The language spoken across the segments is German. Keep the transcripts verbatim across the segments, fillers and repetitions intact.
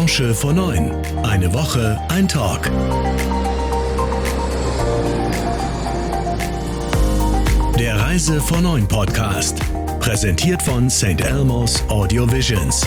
Branche vor neun. Eine Woche, ein Talk. Der Reise vor neun Podcast. Präsentiert von Saint Elmo's Audio Visions.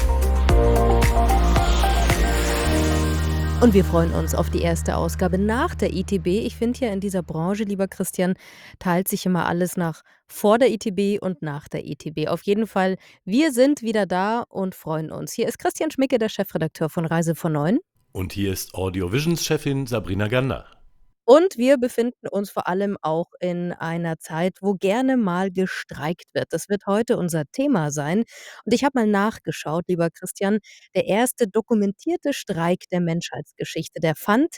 Und wir freuen uns auf die erste Ausgabe nach der I T B. Ich finde ja, in dieser Branche, lieber Christian, teilt sich immer alles nach vor der I T B und nach der I T B. Auf jeden Fall, wir sind wieder da und freuen uns. Hier ist Christian Schmicke, der Chefredakteur von Reise vor neun. Und hier ist Audio Visions Chefin Sabrina Gander. Und wir befinden uns vor allem auch in einer Zeit, wo gerne mal gestreikt wird. Das wird heute unser Thema sein. Und ich habe mal nachgeschaut, lieber Christian, der erste dokumentierte Streik der Menschheitsgeschichte, der fand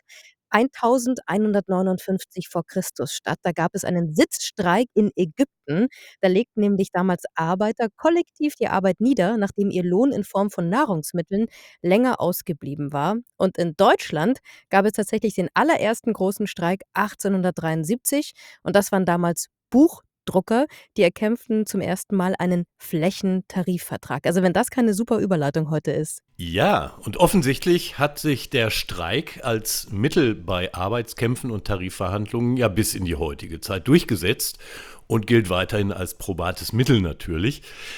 eintausendeinhundertneunundfünfzig vor Christus statt. Da gab es einen Sitzstreik in Ägypten. Da legten nämlich damals Arbeiter kollektiv die Arbeit nieder, nachdem ihr Lohn in Form von Nahrungsmitteln länger ausgeblieben war. Und in Deutschland gab es tatsächlich den allerersten großen Streik achtzehnhundertdreiundsiebzig. Und das waren damals Buchdrucker, die erkämpften zum ersten Mal einen Flächentarifvertrag. Also wenn das keine super Überleitung heute ist. Ja, und offensichtlich hat sich der Streik als Mittel bei Arbeitskämpfen und Tarifverhandlungen ja bis in die heutige Zeit durchgesetzt und gilt weiterhin als probates Mittel natürlich.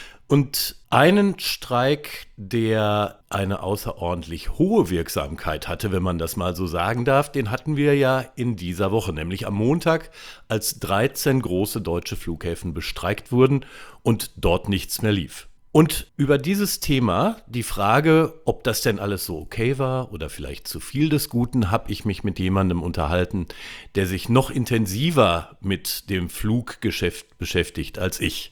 Und einen Streik, der eine außerordentlich hohe Wirksamkeit hatte, wenn man das mal so sagen darf, den hatten wir ja in dieser Woche, nämlich am Montag, als dreizehn große deutsche Flughäfen bestreikt wurden und dort nichts mehr lief. Und über dieses Thema, die Frage, ob das denn alles so okay war oder vielleicht zu viel des Guten, habe ich mich mit jemandem unterhalten, der sich noch intensiver mit dem Fluggeschäft beschäftigt als ich.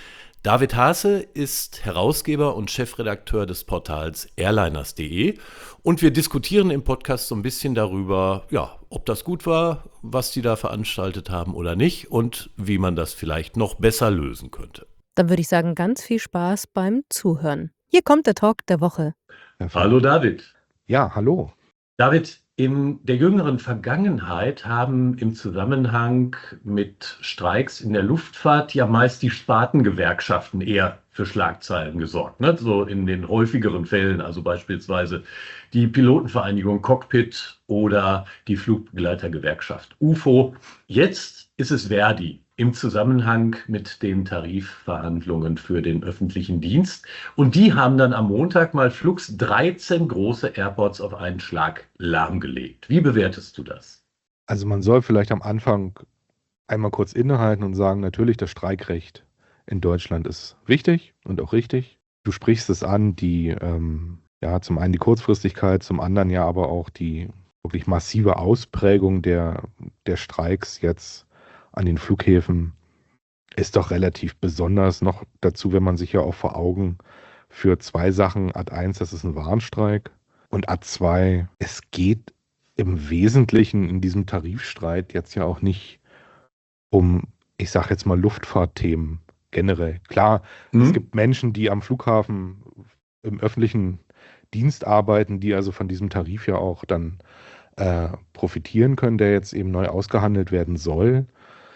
David Haase ist Herausgeber und Chefredakteur des Portals airliners punkt de und wir diskutieren im Podcast so ein bisschen darüber, ja, ob das gut war, was die da veranstaltet haben oder nicht und wie man das vielleicht noch besser lösen könnte. Dann würde ich sagen, ganz viel Spaß beim Zuhören. Hier kommt der Talk der Woche. Hallo David. Ja, hallo. David, in der jüngeren Vergangenheit haben im Zusammenhang mit Streiks in der Luftfahrt ja meist die Spartengewerkschaften eher für Schlagzeilen gesorgt, ne? So in den häufigeren Fällen, also beispielsweise die Pilotenvereinigung Cockpit oder die Flugbegleitergewerkschaft U F O. Jetzt ist es Verdi im Zusammenhang mit den Tarifverhandlungen für den öffentlichen Dienst. Und die haben dann am Montag mal flugs dreizehn große Airports auf einen Schlag lahmgelegt. Wie bewertest du das? Also man soll vielleicht am Anfang einmal kurz innehalten und sagen, natürlich, das Streikrecht in Deutschland ist wichtig und auch richtig. Du sprichst es an, die, ähm, ja, zum einen die Kurzfristigkeit, zum anderen ja aber auch die wirklich massive Ausprägung der, der Streiks jetzt an den Flughäfen ist doch relativ besonders. Noch dazu, wenn man sich ja auch vor Augen führt, zwei Sachen. Ad eins, das ist ein Warnstreik. Und Ad zwei, es geht im Wesentlichen in diesem Tarifstreit jetzt ja auch nicht um, ich sage jetzt mal, Luftfahrtthemen generell. Klar, mhm. Es gibt Menschen, die am Flughafen im öffentlichen Dienst arbeiten, die also von diesem Tarif ja auch dann äh, profitieren können, der jetzt eben neu ausgehandelt werden soll.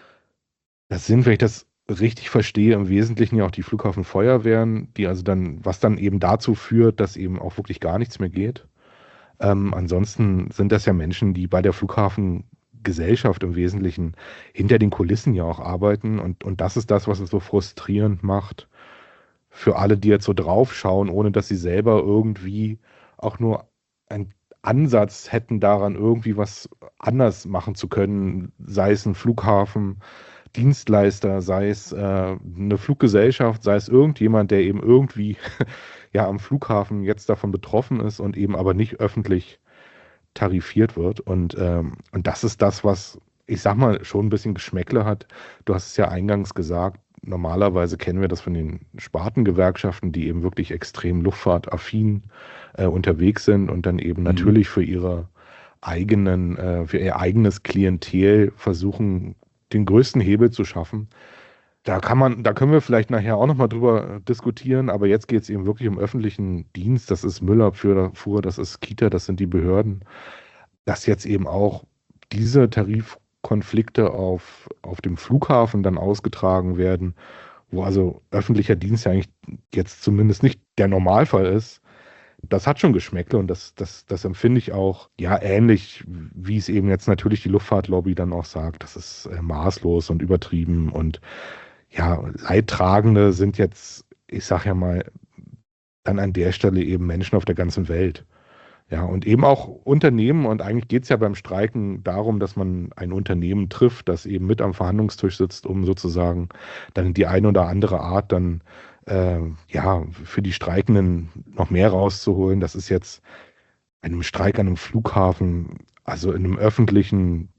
Das sind, wenn ich das richtig verstehe, im Wesentlichen ja auch die Flughafenfeuerwehren, die also dann, was dann eben dazu führt, dass eben auch wirklich gar nichts mehr geht. Ähm, ansonsten sind das ja Menschen, die bei der Flughafengesellschaft im Wesentlichen hinter den Kulissen ja auch arbeiten und, und das ist das, was es so frustrierend macht für alle, die jetzt so draufschauen, ohne dass sie selber irgendwie auch nur ein Ansatz hätten daran, irgendwie was anders machen zu können, sei es ein Flughafen, Dienstleister, sei es äh, eine Fluggesellschaft, sei es irgendjemand, der eben irgendwie ja am Flughafen jetzt davon betroffen ist und eben aber nicht öffentlich tarifiert wird. Und, ähm, und das ist das, was, ich sag mal, schon ein bisschen Geschmäckle hat. Du hast es ja eingangs gesagt, normalerweise kennen wir das von den Spartengewerkschaften, die eben wirklich extrem luftfahrtaffin äh, unterwegs sind und dann eben mhm. natürlich für ihre eigenen, äh, für ihr eigenes Klientel versuchen, den größten Hebel zu schaffen. Da kann man, da können wir vielleicht nachher auch nochmal drüber diskutieren, aber jetzt geht es eben wirklich um öffentlichen Dienst. Das ist Müllabfuhr, das ist Kita, das sind die Behörden. Dass jetzt eben auch diese Tarifkonflikte auf, auf dem Flughafen dann ausgetragen werden, wo also öffentlicher Dienst ja eigentlich jetzt zumindest nicht der Normalfall ist, Das hat schon Geschmäckle und das, das, das empfinde ich auch, ja, ähnlich, wie es eben jetzt natürlich die Luftfahrtlobby dann auch sagt. Das ist äh, maßlos und übertrieben und ja, Leidtragende sind jetzt, ich sag ja mal, dann an der Stelle eben Menschen auf der ganzen Welt. Ja, und eben auch Unternehmen, und eigentlich geht es ja beim Streiken darum, dass man ein Unternehmen trifft, das eben mit am Verhandlungstisch sitzt, um sozusagen dann die eine oder andere Art dann äh, ja für die Streikenden noch mehr rauszuholen. Das ist jetzt einem Streik an einem Flughafen, also in einem öffentlichen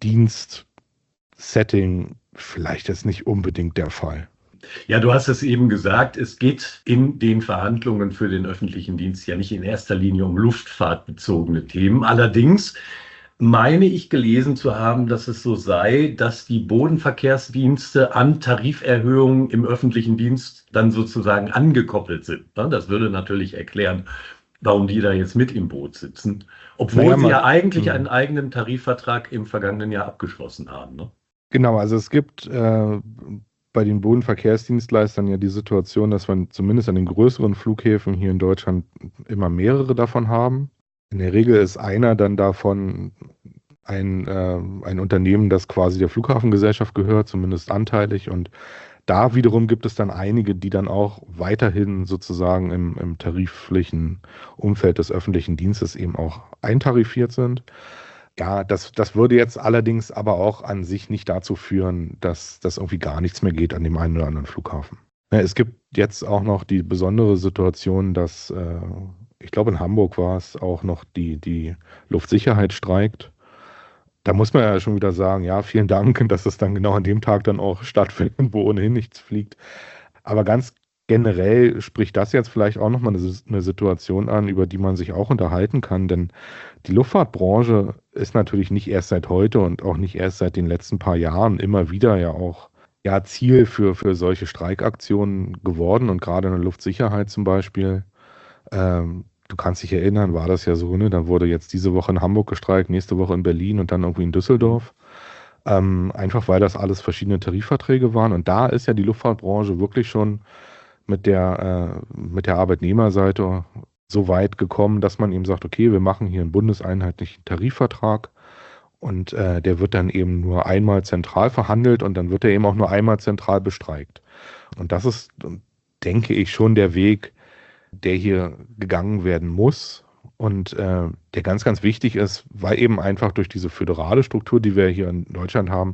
Dienstsetting, vielleicht jetzt nicht unbedingt der Fall. Ja, du hast es eben gesagt, es geht in den Verhandlungen für den öffentlichen Dienst ja nicht in erster Linie um luftfahrtbezogene Themen. Allerdings meine ich gelesen zu haben, dass es so sei, dass die Bodenverkehrsdienste an Tariferhöhungen im öffentlichen Dienst dann sozusagen angekoppelt sind. Das würde natürlich erklären, warum die da jetzt mit im Boot sitzen, obwohl Naja, sie man- ja eigentlich Mhm. einen eigenen Tarifvertrag im vergangenen Jahr abgeschlossen haben. Ne? Genau, also es gibt äh, bei den Bodenverkehrsdienstleistern ja die Situation, dass wir zumindest an den größeren Flughäfen hier in Deutschland immer mehrere davon haben. In der Regel ist einer dann davon ein, äh, ein Unternehmen, das quasi der Flughafengesellschaft gehört, zumindest anteilig. Und da wiederum gibt es dann einige, die dann auch weiterhin sozusagen im, im tariflichen Umfeld des öffentlichen Dienstes eben auch eintarifiert sind. Ja, das, das würde jetzt allerdings aber auch an sich nicht dazu führen, dass das irgendwie gar nichts mehr geht an dem einen oder anderen Flughafen. Ja, es gibt jetzt auch noch die besondere Situation, dass, äh, ich glaube in Hamburg war es, auch noch die, die Luftsicherheit streikt. Da muss man ja schon wieder sagen, ja, vielen Dank, dass es dann genau an dem Tag dann auch stattfindet, wo ohnehin nichts fliegt. Aber ganz generell spricht das jetzt vielleicht auch nochmal eine, eine Situation an, über die man sich auch unterhalten kann, denn die Luftfahrtbranche ist natürlich nicht erst seit heute und auch nicht erst seit den letzten paar Jahren immer wieder ja auch ja, Ziel für, für solche Streikaktionen geworden und gerade in der Luftsicherheit zum Beispiel. Ähm, du kannst dich erinnern, war das ja so, ne? Da wurde jetzt diese Woche in Hamburg gestreikt, nächste Woche in Berlin und dann irgendwie in Düsseldorf. Ähm, einfach weil das alles verschiedene Tarifverträge waren und da ist ja die Luftfahrtbranche wirklich schon mit der, äh, mit der Arbeitnehmerseite so weit gekommen, dass man eben sagt, okay, wir machen hier einen bundeseinheitlichen Tarifvertrag und äh, der wird dann eben nur einmal zentral verhandelt und dann wird er eben auch nur einmal zentral bestreikt. Und das ist, denke ich, schon der Weg, der hier gegangen werden muss und äh, der ganz, ganz wichtig ist, weil eben einfach durch diese föderale Struktur, die wir hier in Deutschland haben,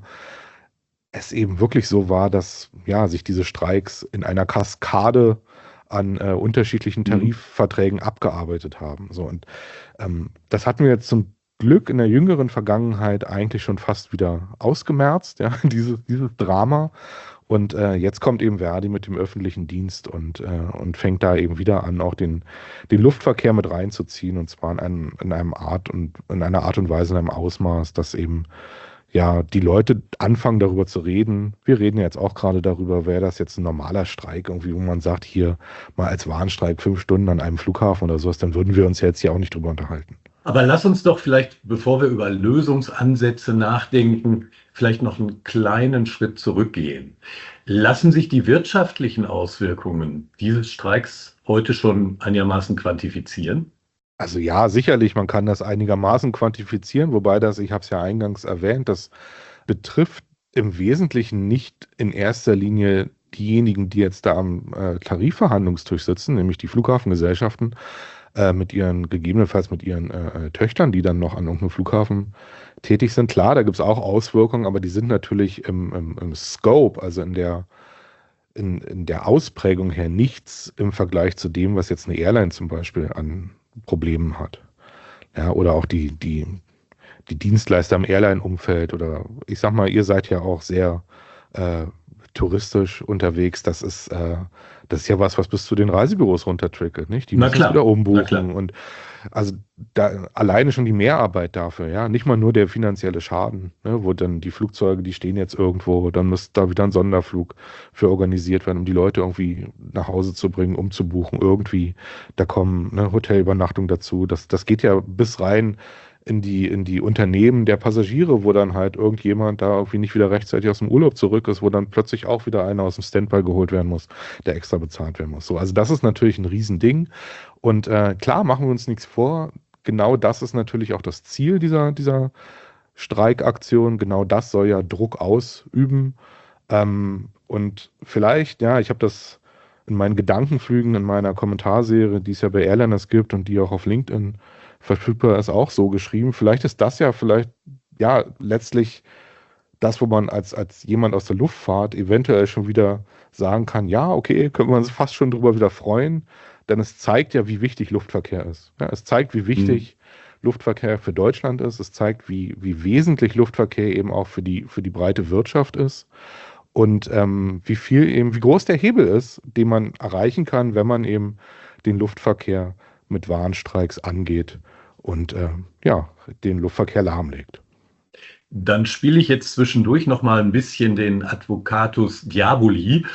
es eben wirklich so war, dass ja, sich diese Streiks in einer Kaskade an äh, unterschiedlichen Tarifverträgen abgearbeitet haben. So, und ähm, das hatten wir jetzt zum Glück in der jüngeren Vergangenheit eigentlich schon fast wieder ausgemerzt, ja, dieses, dieses Drama. Und äh, jetzt kommt eben Verdi mit dem öffentlichen Dienst und, äh, und fängt da eben wieder an, auch den, den Luftverkehr mit reinzuziehen, und zwar in einem, in einem Art und in einer Art und Weise, in einem Ausmaß, dass eben ja, die Leute anfangen darüber zu reden. Wir reden jetzt auch gerade darüber, wäre das jetzt ein normaler Streik, irgendwie, wo man sagt, hier mal als Warnstreik fünf Stunden an einem Flughafen oder sowas, dann würden wir uns jetzt hier auch nicht drüber unterhalten. Aber lass uns doch vielleicht, bevor wir über Lösungsansätze nachdenken, vielleicht noch einen kleinen Schritt zurückgehen. Lassen sich die wirtschaftlichen Auswirkungen dieses Streiks heute schon einigermaßen quantifizieren? Also ja, sicherlich, man kann das einigermaßen quantifizieren, wobei das, ich habe es ja eingangs erwähnt, das betrifft im Wesentlichen nicht in erster Linie diejenigen, die jetzt da am äh, Tarifverhandlungstisch sitzen, nämlich die Flughafengesellschaften äh, mit ihren, gegebenenfalls mit ihren äh, Töchtern, die dann noch an irgendeinem Flughafen tätig sind. Klar, da gibt es auch Auswirkungen, aber die sind natürlich im, im, im Scope, also in der in, in der Ausprägung her nichts im Vergleich zu dem, was jetzt eine Airline zum Beispiel an Problemen hat. Ja, oder auch die, die, die Dienstleister im Airline-Umfeld oder ich sag mal, ihr seid ja auch sehr äh, touristisch unterwegs. Das ist, äh, das ist ja was, was bis zu den Reisebüros runtertrickelt, nicht? Die Na müssen es klar, wieder na umbuchen klar. und also da alleine schon die Mehrarbeit dafür, ja, nicht mal nur der finanzielle Schaden, ne, wo dann die Flugzeuge, die stehen jetzt irgendwo, dann muss da wieder ein Sonderflug für organisiert werden, um die Leute irgendwie nach Hause zu bringen, umzubuchen, irgendwie. Da kommen ne, Hotelübernachtungen dazu. Das, das geht ja bis rein in die, in die Unternehmen der Passagiere, wo dann halt irgendjemand da irgendwie nicht wieder rechtzeitig aus dem Urlaub zurück ist, wo dann plötzlich auch wieder einer aus dem Standby geholt werden muss, der extra bezahlt werden muss. So, also das ist natürlich ein Riesending. Und äh, klar, machen wir uns nichts vor. Genau das ist natürlich auch das Ziel dieser, dieser Streikaktion. Genau das soll ja Druck ausüben. Ähm, und vielleicht, ja, ich habe das in meinen Gedankenflügen in meiner Kommentarserie, die es ja bei Airliners gibt und die auch auf LinkedIn verfügbar ist, auch so geschrieben. Vielleicht ist das ja vielleicht, ja, letztlich das, wo man als, als jemand aus der Luftfahrt eventuell schon wieder sagen kann, ja, okay, können wir uns fast schon drüber wieder freuen, denn es zeigt ja, wie wichtig Luftverkehr ist. Ja, es zeigt, wie wichtig mhm. Luftverkehr für Deutschland ist. Es zeigt, wie, wie wesentlich Luftverkehr eben auch für die, für die breite Wirtschaft ist. Und ähm, wie viel eben, wie groß der Hebel ist, den man erreichen kann, wenn man eben den Luftverkehr mit Warnstreiks angeht und äh, ja, den Luftverkehr lahmlegt. Dann spiele ich jetzt zwischendurch noch mal ein bisschen den Advocatus Diaboli.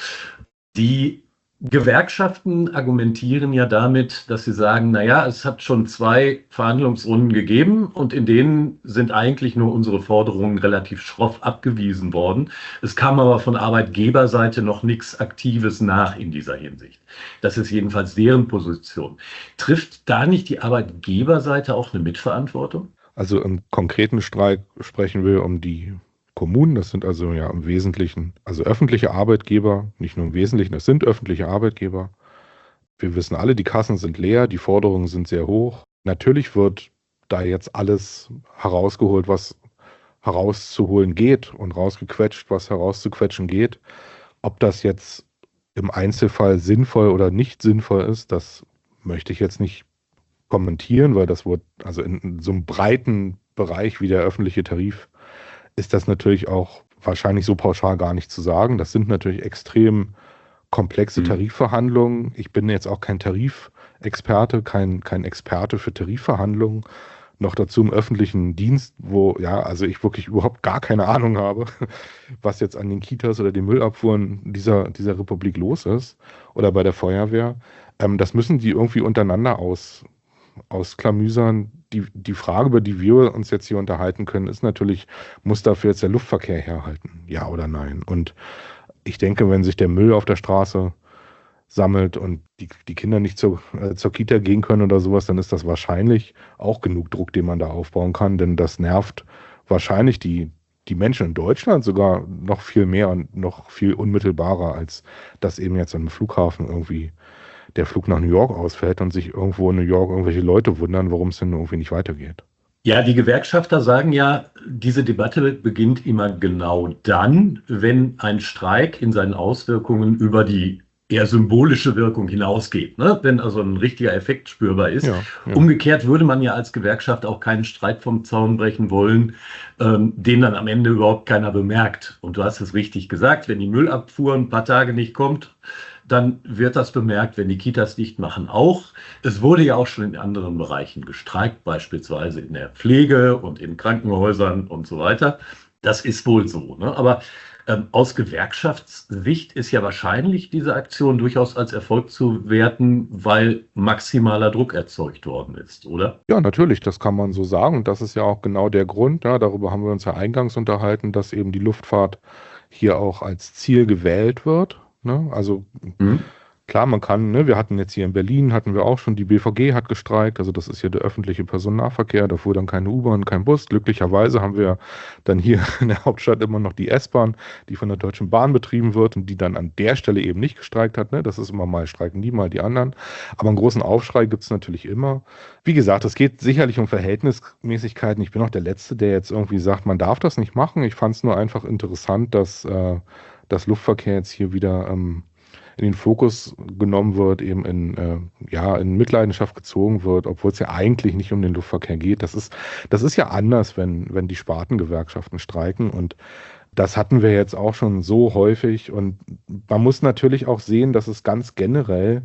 Die Gewerkschaften argumentieren ja damit, dass sie sagen, naja, es hat schon zwei Verhandlungsrunden gegeben und in denen sind eigentlich nur unsere Forderungen relativ schroff abgewiesen worden. Es kam aber von Arbeitgeberseite noch nichts Aktives nach in dieser Hinsicht. Das ist jedenfalls deren Position. Trifft da nicht die Arbeitgeberseite auch eine Mitverantwortung? Also im konkreten Streik sprechen wir um die Kommunen, das sind also ja im Wesentlichen, also öffentliche Arbeitgeber, nicht nur im Wesentlichen, das sind öffentliche Arbeitgeber. Wir wissen alle, die Kassen sind leer, die Forderungen sind sehr hoch. Natürlich wird da jetzt alles herausgeholt, was herauszuholen geht und rausgequetscht, was herauszuquetschen geht. Ob das jetzt im Einzelfall sinnvoll oder nicht sinnvoll ist, das möchte ich jetzt nicht kommentieren, weil das wird, also in so einem breiten Bereich wie der öffentliche Tarif, ist das natürlich auch wahrscheinlich so pauschal gar nicht zu sagen. Das sind natürlich extrem komplexe Tarifverhandlungen. Ich bin jetzt auch kein Tarifexperte, kein, kein Experte für Tarifverhandlungen. Noch dazu im öffentlichen Dienst, wo, ja, also ich wirklich überhaupt gar keine Ahnung habe, was jetzt an den Kitas oder den Müllabfuhren dieser, dieser Republik los ist oder bei der Feuerwehr. Ähm, das müssen die irgendwie untereinander aus ausklamüsern. Die, die Frage, über die wir uns jetzt hier unterhalten können, ist natürlich, muss dafür jetzt der Luftverkehr herhalten? Ja oder nein? Und ich denke, wenn sich der Müll auf der Straße sammelt und die, die Kinder nicht zur, äh, zur Kita gehen können oder sowas, dann ist das wahrscheinlich auch genug Druck, den man da aufbauen kann, denn das nervt wahrscheinlich die, die Menschen in Deutschland sogar noch viel mehr und noch viel unmittelbarer, als dass eben jetzt an einem Flughafen irgendwie der Flug nach New York ausfällt und sich irgendwo in New York irgendwelche Leute wundern, warum es denn irgendwie nicht weitergeht. Ja, die Gewerkschafter sagen ja, diese Debatte beginnt immer genau dann, wenn ein Streik in seinen Auswirkungen über die eher symbolische Wirkung hinausgeht, ne? Wenn also ein richtiger Effekt spürbar ist. Ja, ja. Umgekehrt würde man ja als Gewerkschaft auch keinen Streit vom Zaun brechen wollen, ähm, den dann am Ende überhaupt keiner bemerkt. Und du hast es richtig gesagt, wenn die Müllabfuhr ein paar Tage nicht kommt, dann wird das bemerkt, wenn die Kitas dicht machen auch. Es wurde ja auch schon in anderen Bereichen gestreikt, beispielsweise in der Pflege und in Krankenhäusern und so weiter. Das ist wohl so, ne? Aber ähm, aus Gewerkschaftssicht ist ja wahrscheinlich diese Aktion durchaus als Erfolg zu werten, weil maximaler Druck erzeugt worden ist, oder? Ja, natürlich, das kann man so sagen. Und das ist ja auch genau der Grund, ja, darüber haben wir uns ja eingangs unterhalten, dass eben die Luftfahrt hier auch als Ziel gewählt wird. Ne? Also mhm. klar, man kann, ne, wir hatten jetzt hier in Berlin, hatten wir auch schon, die B V G hat gestreikt, also das ist hier der öffentliche Personennahverkehr, da fuhr dann keine U-Bahn, kein Bus. Glücklicherweise haben wir dann hier in der Hauptstadt immer noch die S-Bahn, die von der Deutschen Bahn betrieben wird und die dann an der Stelle eben nicht gestreikt hat. Ne? Das ist immer mal streiken die, mal die anderen. Aber einen großen Aufschrei gibt es natürlich immer. Wie gesagt, es geht sicherlich um Verhältnismäßigkeiten. Ich bin auch der Letzte, der jetzt irgendwie sagt, man darf das nicht machen. Ich fand es nur einfach interessant, dass äh, das Luftverkehr jetzt hier wieder ähm, in den Fokus genommen wird, eben in, äh, ja, in Mitleidenschaft gezogen wird, obwohl es ja eigentlich nicht um den Luftverkehr geht. Das ist, das ist ja anders, wenn, wenn die Spartengewerkschaften streiken, und das hatten wir jetzt auch schon so häufig, und man muss natürlich auch sehen, dass es ganz generell,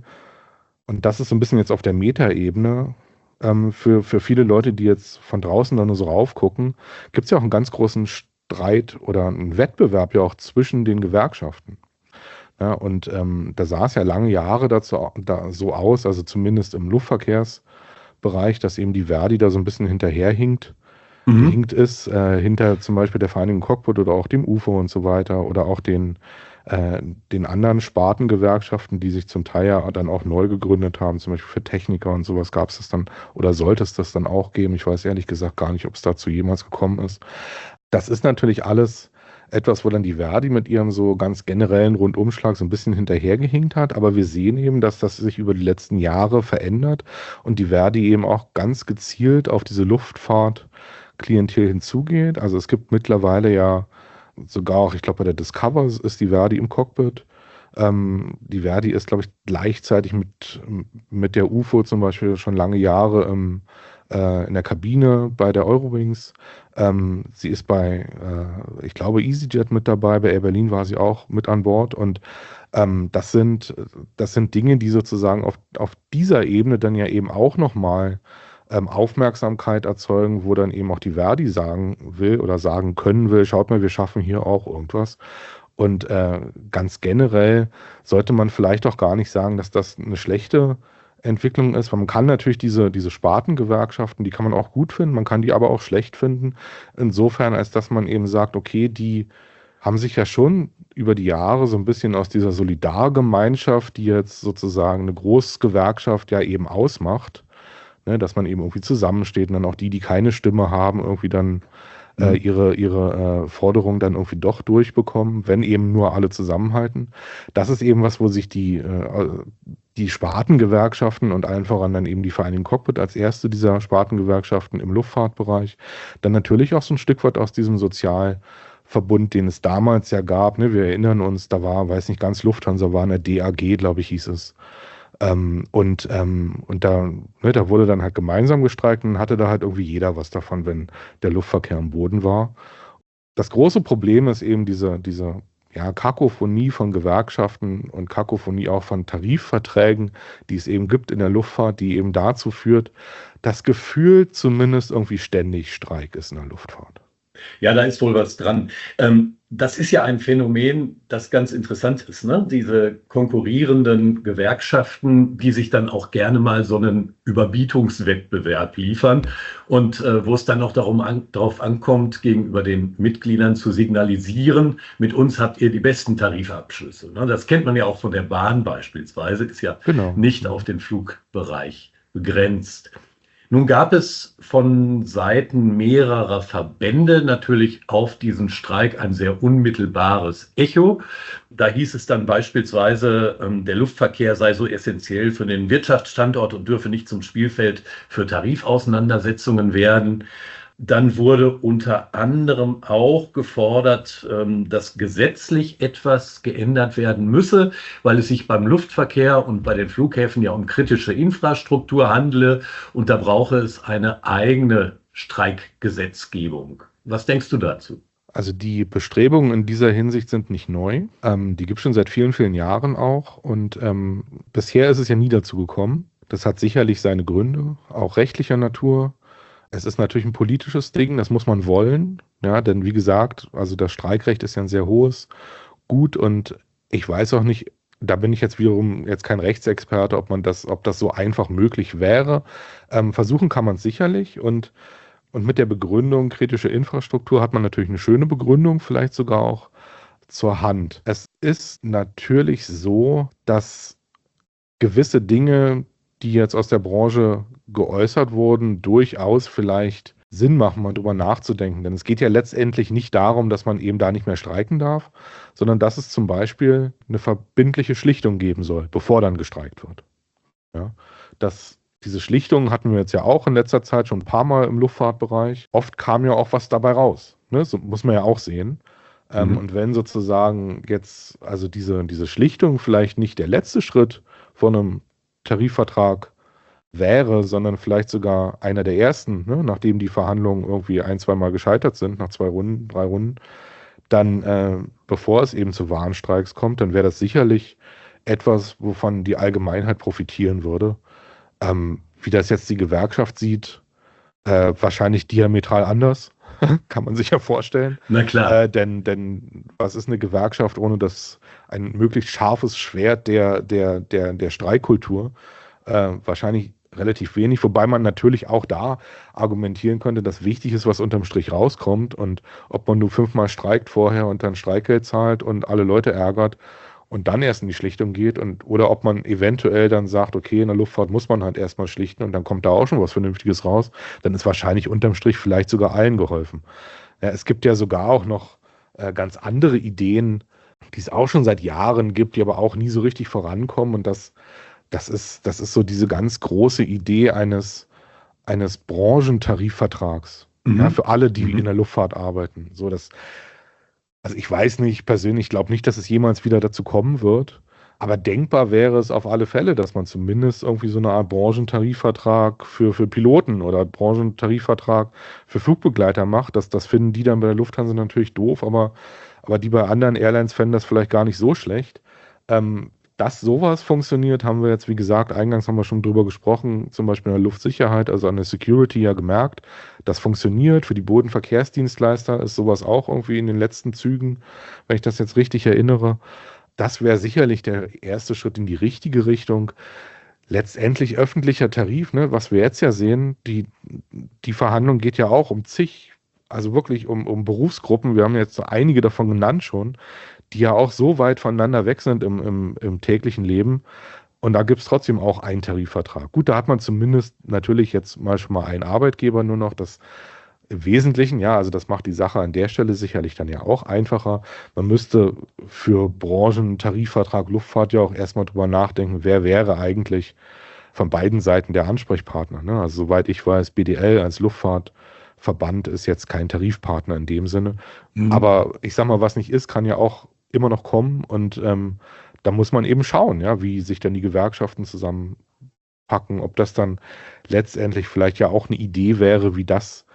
und das ist so ein bisschen jetzt auf der Metaebene, ähm, für, für viele Leute, die jetzt von draußen da nur so raufgucken, gibt es ja auch einen ganz großen Streit oder einen Wettbewerb ja auch zwischen den Gewerkschaften. Ja, und ähm, da sah es ja lange Jahre dazu, da so aus, also zumindest im Luftverkehrsbereich, Luftfahrtbereich, dass eben die Verdi da so ein bisschen hinterherhinkt. Mhm. Gehinkt ist, äh, hinter zum Beispiel der Vereinigung Cockpit oder auch dem U F O und so weiter oder auch den, äh, den anderen Spartengewerkschaften, die sich zum Teil ja dann auch neu gegründet haben, zum Beispiel für Techniker und sowas gab es das dann oder sollte es das dann auch geben. Ich weiß ehrlich gesagt gar nicht, ob es dazu jemals gekommen ist. Das ist natürlich alles etwas, wo dann die Verdi mit ihrem so ganz generellen Rundumschlag so ein bisschen hinterhergehinkt hat, aber wir sehen eben, dass das sich über die letzten Jahre verändert und die Verdi eben auch ganz gezielt auf diese Luftfahrt Klientel hinzugeht. Also es gibt mittlerweile ja sogar auch, ich glaube bei der Discover ist die Verdi im Cockpit. Ähm, die Verdi ist, glaube ich, gleichzeitig mit, mit der U F O zum Beispiel schon lange Jahre im, äh, in der Kabine bei der Eurowings. Ähm, sie ist bei, äh, ich glaube, EasyJet mit dabei, bei Air Berlin war sie auch mit an Bord und ähm, das sind, das sind Dinge, die sozusagen auf, auf dieser Ebene dann ja eben auch nochmal ähm, Aufmerksamkeit erzeugen, wo dann eben auch die Verdi sagen will oder sagen können will, schaut mal, wir schaffen hier auch irgendwas. Und äh, ganz generell sollte man vielleicht auch gar nicht sagen, dass das eine schlechte Entwicklung ist, weil man kann natürlich diese, diese Spartengewerkschaften, die kann man auch gut finden, man kann die aber auch schlecht finden, insofern, als dass man eben sagt, okay, die haben sich ja schon über die Jahre so ein bisschen aus dieser Solidargemeinschaft, die jetzt sozusagen eine Großgewerkschaft ja eben ausmacht, ne, dass man eben irgendwie zusammensteht und dann auch die, die keine Stimme haben, irgendwie dann äh, ihre, ihre äh, Forderungen dann irgendwie doch durchbekommen, wenn eben nur alle zusammenhalten. Das ist eben was, wo sich die, äh, die Spartengewerkschaften und allen voran dann eben die Vereinigung Cockpit als erste dieser Spartengewerkschaften im Luftfahrtbereich dann natürlich auch so ein Stück weit aus diesem Sozialverbund, den es damals ja gab, ne, wir erinnern uns, da war, weiß nicht, ganz Lufthansa war eine D A G, glaube ich, hieß es. Ähm, und ähm, und da, ne, da wurde dann halt gemeinsam gestreikt und hatte da halt irgendwie jeder was davon, wenn der Luftverkehr am Boden war. Das große Problem ist eben diese, diese ja, Kakophonie von Gewerkschaften und Kakophonie auch von Tarifverträgen, die es eben gibt in der Luftfahrt, die eben dazu führt, dass gefühlt zumindest irgendwie ständig Streik ist in der Luftfahrt. Ja, da ist wohl was dran. Ähm, das ist ja ein Phänomen, das ganz interessant ist, ne? Diese konkurrierenden Gewerkschaften, die sich dann auch gerne mal so einen Überbietungswettbewerb liefern und äh, wo es dann auch darum an, darauf ankommt, gegenüber den Mitgliedern zu signalisieren, mit uns habt ihr die besten Tarifabschlüsse. Ne? Das kennt man ja auch von der Bahn beispielsweise, ist ja Genau. nicht auf den Flugbereich begrenzt. Nun gab es von Seiten mehrerer Verbände natürlich auf diesen Streik ein sehr unmittelbares Echo. Da hieß es dann beispielsweise, der Luftverkehr sei so essentiell für den Wirtschaftsstandort und dürfe nicht zum Spielfeld für Tarifauseinandersetzungen werden. Dann wurde unter anderem auch gefordert, dass gesetzlich etwas geändert werden müsse, weil es sich beim Luftverkehr und bei den Flughäfen ja um kritische Infrastruktur handele und da brauche es eine eigene Streikgesetzgebung. Was denkst du dazu? Also die Bestrebungen in dieser Hinsicht sind nicht neu. Ähm, die gibt es schon seit vielen, vielen Jahren auch. Und ähm, bisher ist es ja nie dazu gekommen. Das hat sicherlich seine Gründe, auch rechtlicher Natur. Es ist natürlich ein politisches Ding, das muss man wollen. Ja, denn wie gesagt, also das Streikrecht ist ja ein sehr hohes Gut und ich weiß auch nicht, da bin ich jetzt wiederum jetzt kein Rechtsexperte, ob man das, ob das so einfach möglich wäre. Ähm, versuchen kann man es sicherlich und Und mit der Begründung kritische Infrastruktur hat man natürlich eine schöne Begründung, vielleicht sogar auch zur Hand. Es ist natürlich so, dass gewisse Dinge, die jetzt aus der Branche geäußert wurden, durchaus vielleicht Sinn machen, mal drüber nachzudenken. Denn es geht ja letztendlich nicht darum, dass man eben da nicht mehr streiken darf, sondern dass es zum Beispiel eine verbindliche Schlichtung geben soll, bevor dann gestreikt wird. Ja, das Diese Schlichtungen hatten wir jetzt ja auch in letzter Zeit schon ein paar Mal im Luftfahrtbereich. Oft kam ja auch was dabei raus. Ne? So muss man ja auch sehen. Ähm, Mhm. und wenn sozusagen jetzt also diese, diese Schlichtung vielleicht nicht der letzte Schritt von einem Tarifvertrag wäre, sondern vielleicht sogar einer der ersten, ne? Nachdem die Verhandlungen irgendwie ein, zwei Mal gescheitert sind, nach zwei Runden, drei Runden, dann, äh, bevor es eben zu Warnstreiks kommt, dann wäre das sicherlich etwas, wovon die Allgemeinheit profitieren würde. Ähm, wie das jetzt die Gewerkschaft sieht, äh, wahrscheinlich diametral anders, kann man sich ja vorstellen. Na klar. Äh, denn, denn was ist eine Gewerkschaft ohne das ein möglichst scharfes Schwert der, der, der, der Streikkultur? Äh, wahrscheinlich relativ wenig, wobei man natürlich auch da argumentieren könnte, dass wichtig ist, was unterm Strich rauskommt und ob man nur fünfmal streikt vorher und dann Streikgeld zahlt und alle Leute ärgert und dann erst in die Schlichtung geht und oder ob man eventuell dann sagt, okay, in der Luftfahrt muss man halt erstmal schlichten und dann kommt da auch schon was Vernünftiges raus, dann ist wahrscheinlich unterm Strich vielleicht sogar allen geholfen. Ja, es gibt ja sogar auch noch äh, ganz andere Ideen, die es auch schon seit Jahren gibt, die aber auch nie so richtig vorankommen und das Das ist, das ist so diese ganz große Idee eines, eines Branchentarifvertrags, Mhm. ja, für alle, die Mhm. in der Luftfahrt arbeiten. So, dass, also ich weiß nicht, persönlich glaube nicht, dass es jemals wieder dazu kommen wird, aber denkbar wäre es auf alle Fälle, dass man zumindest irgendwie so eine Art Branchentarifvertrag für, für Piloten oder Branchentarifvertrag für Flugbegleiter macht. Das, das finden die dann bei der Lufthansa natürlich doof, aber, aber die bei anderen Airlines fänden das vielleicht gar nicht so schlecht. Ähm, Dass sowas funktioniert, haben wir jetzt, wie gesagt, eingangs haben wir schon drüber gesprochen, zum Beispiel in der Luftsicherheit, also an der Security ja gemerkt. Das funktioniert. Für die Bodenverkehrsdienstleister ist sowas auch irgendwie in den letzten Zügen, wenn ich das jetzt richtig erinnere. Das wäre sicherlich der erste Schritt in die richtige Richtung. Letztendlich öffentlicher Tarif, ne, was wir jetzt ja sehen, die, die Verhandlung geht ja auch um zig, also wirklich um, um Berufsgruppen. Wir haben jetzt so einige davon genannt schon, die ja auch so weit voneinander weg sind im, im, im täglichen Leben. Und da gibt es trotzdem auch einen Tarifvertrag. Gut, da hat man zumindest natürlich jetzt mal schon mal einen Arbeitgeber nur noch. Das im Wesentlichen, ja, also das macht die Sache an der Stelle sicherlich dann ja auch einfacher. Man müsste für Branchentarifvertrag Luftfahrt ja auch erstmal drüber nachdenken, wer wäre eigentlich von beiden Seiten der Ansprechpartner. Ne? Also soweit ich weiß, B D L als Luftfahrtverband ist jetzt kein Tarifpartner in dem Sinne. Mhm. Aber ich sag mal, was nicht ist, kann ja auch immer noch kommen und ähm, da muss man eben schauen, ja, wie sich dann die Gewerkschaften zusammenpacken, ob das dann letztendlich vielleicht ja auch eine Idee wäre, wie das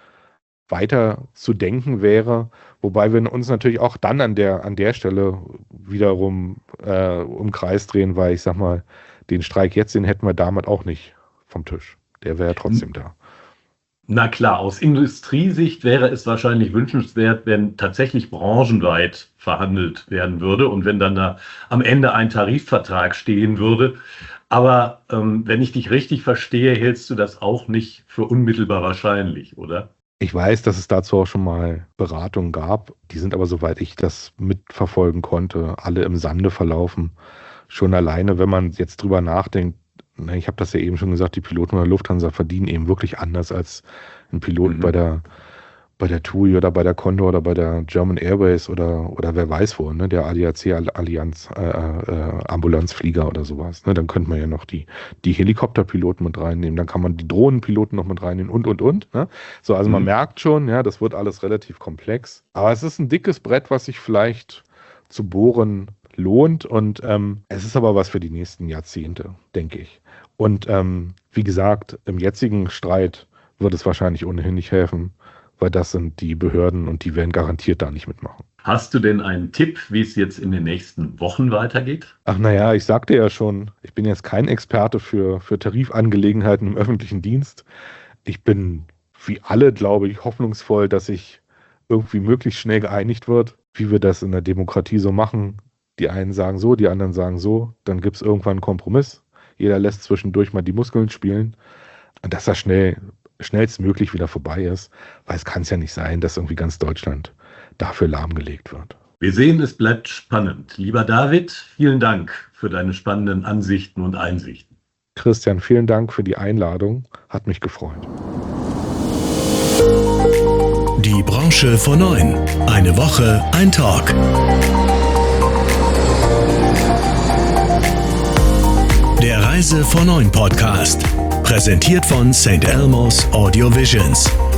weiter zu denken wäre, wobei wir uns natürlich auch dann an der an der Stelle wiederum äh, im Kreis drehen, weil ich sag mal, den Streik jetzt, den hätten wir damit auch nicht vom Tisch. Der wäre ja trotzdem da. Na klar, aus Industriesicht wäre es wahrscheinlich wünschenswert, wenn tatsächlich branchenweit verhandelt werden würde und wenn dann da am Ende ein Tarifvertrag stehen würde. Aber ähm, wenn ich dich richtig verstehe, hältst du das auch nicht für unmittelbar wahrscheinlich, oder? Ich weiß, dass es dazu auch schon mal Beratungen gab. Die sind aber, soweit ich das mitverfolgen konnte, alle im Sande verlaufen. Schon alleine, wenn man jetzt drüber nachdenkt, ich habe das ja eben schon gesagt, die Piloten der Lufthansa verdienen eben wirklich anders als ein Pilot Mhm. bei der bei der T U I oder bei der Condor oder bei der German Airways oder oder wer weiß wo, ne, der A D A C-Allianz äh, äh, Ambulanzflieger oder sowas. Ne, dann könnte man ja noch die die Helikopterpiloten mit reinnehmen, dann kann man die Drohnenpiloten noch mit reinnehmen und und und. Ne? So, also man Mhm. merkt schon, ja, das wird alles relativ komplex. Aber es ist ein dickes Brett, was sich vielleicht zu bohren lohnt und ähm, es ist aber was für die nächsten Jahrzehnte, denke ich. Und ähm, wie gesagt, im jetzigen Streit wird es wahrscheinlich ohnehin nicht helfen, weil das sind die Behörden und die werden garantiert da nicht mitmachen. Hast du denn einen Tipp, wie es jetzt in den nächsten Wochen weitergeht? Ach naja, ich sagte ja schon, ich bin jetzt kein Experte für, für Tarifangelegenheiten im öffentlichen Dienst. Ich bin wie alle, glaube ich, hoffnungsvoll, dass sich irgendwie möglichst schnell geeinigt wird, wie wir das in der Demokratie so machen. Die einen sagen so, die anderen sagen so, dann gibt es irgendwann einen Kompromiss. Jeder lässt zwischendurch mal die Muskeln spielen. Und dass das schnell, schnellstmöglich wieder vorbei ist, weil es kann es ja nicht sein, dass irgendwie ganz Deutschland dafür lahmgelegt wird. Wir sehen, es bleibt spannend. Lieber David, vielen Dank für deine spannenden Ansichten und Einsichten. Christian, vielen Dank für die Einladung. Hat mich gefreut. Die Branche vor neun. Eine Woche, ein Talk. Der Reise vor neun Podcast. Präsentiert von Saint Elmo's Audio Visions.